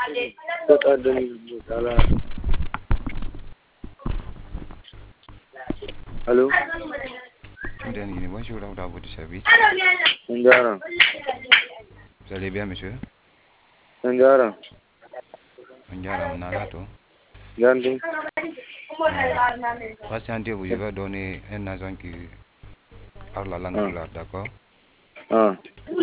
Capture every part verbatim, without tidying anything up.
Kota Dani Salah. Allô? Dani, bonjour, à votre service. Sandara. Vous allez bien, monsieur? Sandara. Sandara, on a là, toi. Gandhi. Patientez-vous, je vais donner un agent qui parle la langue pulaar, d'accord? Ah.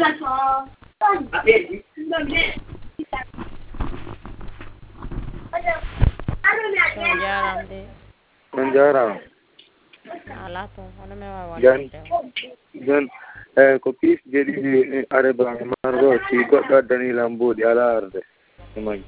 Jaram de Sandara. ala to ono me wa Gan. wonde Gan. Eh, ko pis jadi areba margo si Kota Dani Lambo di ala arde. Emang.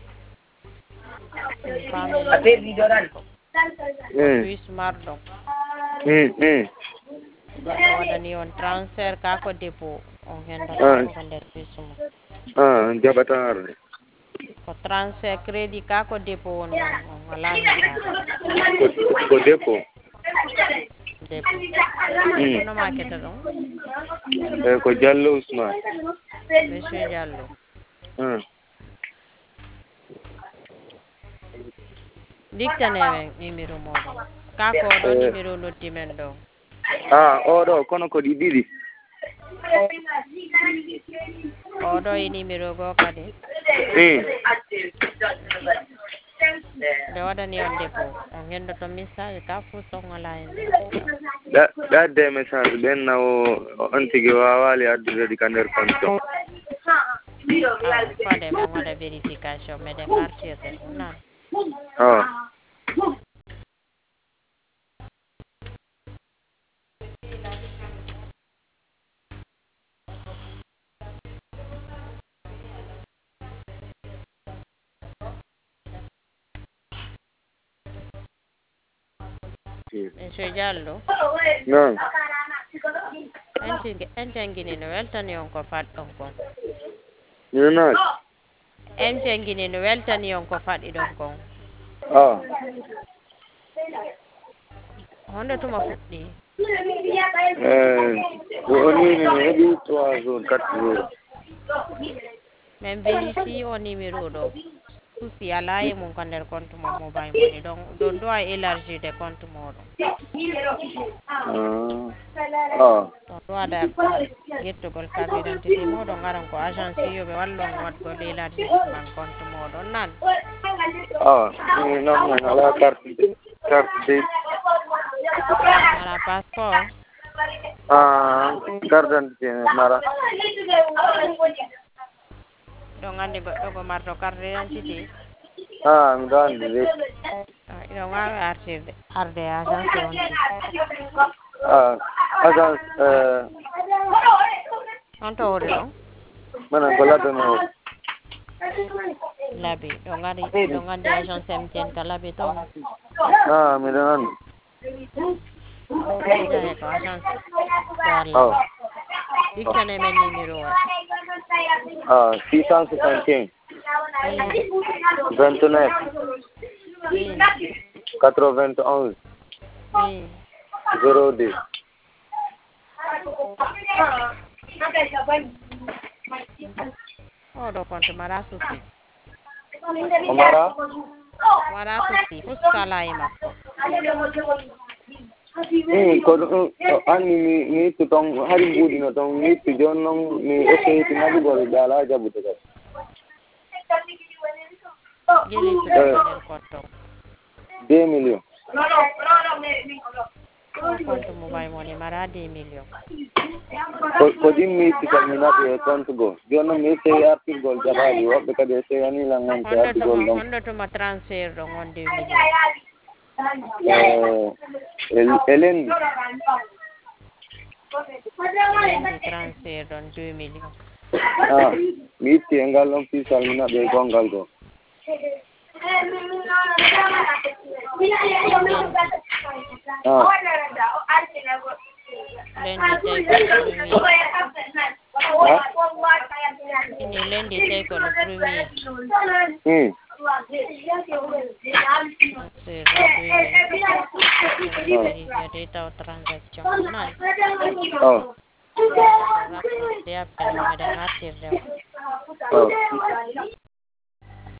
famille Vidoran. Eh. puis mardo Hmm. Hmm. goɗɗo waɗani on transfert ka ko dépôt on henda Ah. ko nder puis mo Ah, jabata arde. ko transfert crédit ka ko dépôt on non on wala henda Ko ko depo. dépôt Hmm. kono ma ketta ɗon Eh, ko Jallo Usman. monsieur Diallo Ah. dictanemen numéro moɗon ka ko ɗo numéro noddi men ɗo Ah, oɗo kono ko ɗi ɗiɗi. oɗo e numéro goo kadi Hmm. nde waɗani on dépôt on hendoto message ka fuu son wala hen Da ɗadde message ɓen nawo on tigi wawali addude ɗi ka nder compte o. fade men waɗa vérification meɗen artirde ɗum nan Ah. monsieur Diallo Non. en tingi en jangini no weltani on ko faɗ ɗon kon Non. en jangini no weltani on ko faɗi ɗon kon Ah. honde tuma fuɗɗi Eh, woni ni heɓi trois jours, quatre jours. min vérifie o numéro ɗo souci ala e mum ko nder compte mo mobile money donc ɗon ɗo a élargide compte moɗon Ah. Ah. ɗon ɗo waɗa yettugol carte d'identité moɗon garan ko agence yoɓe wallon waɗgol élargissement compte moɗon nan Ah. Non, non, ala carte carte ala passeport Ah, carte d'identité mara. ɗon andi goɗɗo ko marto carte d'identité Ah, mi ɗo andi de. ɗon wawi artirde arde agence on ti Ah, agence eh on to wori ɗon mana ko labbe mo. laabi ɗon andi ɗon andi agence M T N ka laabi toon Ah, mi ɗo andi. jahe ko agence ɗo Allah Ah. dictane men numéro o Ah, six cent soixante et un, vingt-neuf, oui quatre-vingt-onze, oui zéro deux. oɗo compte mara souci Omara? wala souci fof sala e makko Hmm, ko anni mi mi ittu ton hari mbuɗino ton mi ittu joni noon mi essayiti naɓugol ɓe ala jaɓude kadi. gueɗittuɗo ko nder compte o deux millions. o compte mobile money mara deux millions ko ko ɗin mi itti kadi mi naɓi e compte goo joni noon mi essayi artirgol jaɓaɗi woɓɓe kadi essayi anilan gante honde artigol tuma ɗon. honde tuma transfert ɗon on deux millions Eh, e lendi lendi transfert ɗon deux millions ah mi itti e ngal ɗon pisal mi naɓi e gongal goo. Ah. lendi tawi ko le premier Ah. ini lendi tawi ko le premier Hmm. transfert ɗon deux millions vérifié taw transaction nani Oh. rapporde appel o meɗen artirde o Oh.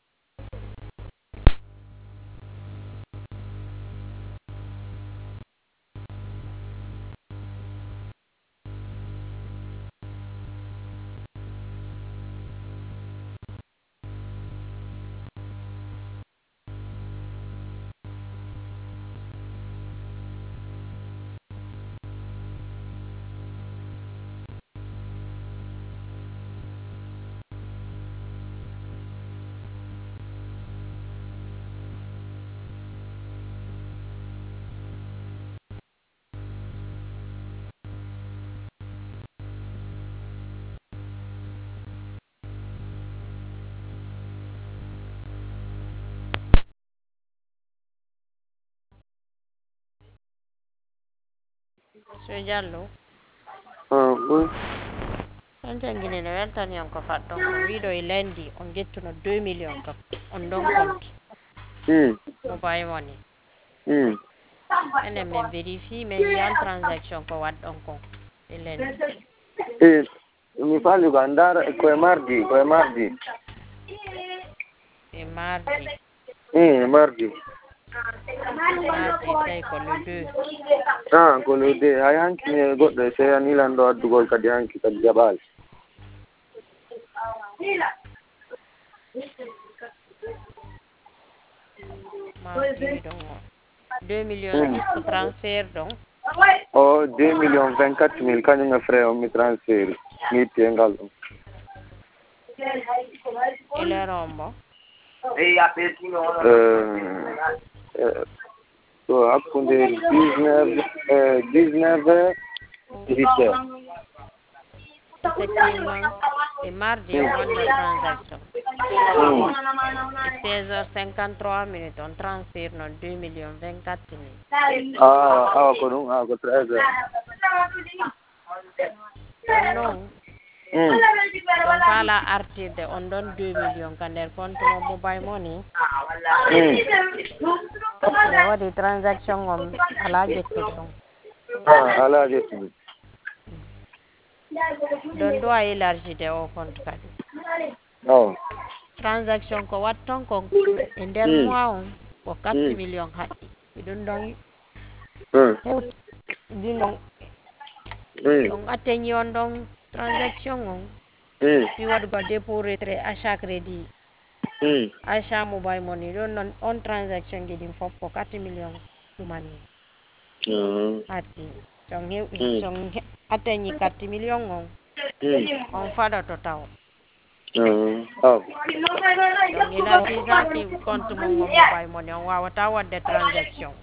Monsieur Diallo. Ah, oui. On jangini no weltani on ko faɗɗon on wiɗo e lendi on gettuno deux millions kam on ɗon compte Hmm. mobile money Hmm. enen min vérifie min yiyan transaction ko waɗɗon kon e lendi Eh, mi faali ko andara koye mardi koye mardi. e mardi Hmm, mardi. mardi tawi ko le deux Ah, ko le deux hay hanki ne goɗɗo e seyani lan ɗo addugol kadi hanki kadi jaɓaali. mardi ɗon o deux millions six ko transfert ɗon o deux millions vingt quatre mille kañum e frais o mi transfert mi itti e ngal ɗum. e lero on mo to hakkunde dix-neuf dix-neuf dix heures. effectivement e mardi on waɗno transaction seize heures cinquante trois minutes on transfert noon deux millions vingt quatre mille ah awa ko ɗum awa ko treize heures ɗon noon ɗon faala artirde on ɗon deux millions ka nder compte mo mobile money ɓe waɗi transaction on ala jettude on ah ala jettude ɗon ɗo a élargide o compte kadi o transaction ko watton kon e nder mois on ko quatre millions haɗɗi ɗum ɗon hewti ɗum ɗon ɗon atteñi on ɗon transaction on mi waɗugo dépôt retrait achat crédit achat mobile money ɗon noon on transaction ji ɗin fof ko quatre millions ɗumani haɗɗi son hew son atteñi quatre millions on on faɗoto taw donc élargisaki compte mon o mobile money on wawata wadde transaction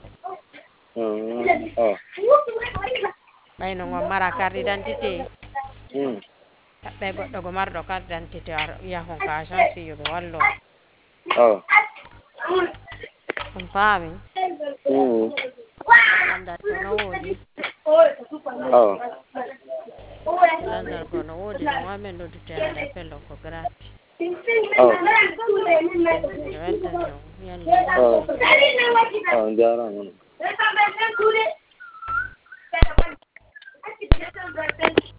ɓayno gon mara carte d'identité ɓe goɗɗo go marɗo carte d'identité ar yahon ka agence fiyoɓe wallo on faami landar kono woodi landar kono woodi no wamen noddude hande appel o ko gratuit mi weltani on yalla jarama